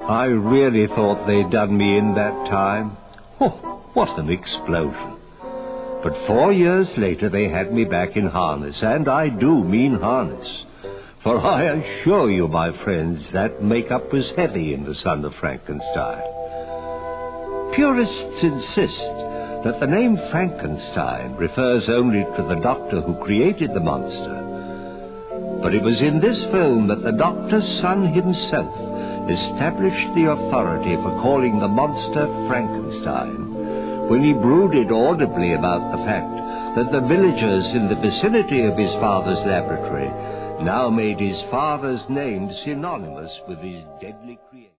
I really thought they'd done me in that time. Oh, what an explosion. But 4 years later they had me back in harness, and I do mean harness. For I assure you, my friends, that makeup was heavy in The Son of Frankenstein. Purists insist that the name Frankenstein refers only to the doctor who created the monster. But it was in this film that the doctor's son himself established the authority for calling the monster Frankenstein, when he brooded audibly about the fact that the villagers in the vicinity of his father's laboratory now made his father's name synonymous with his deadly creation.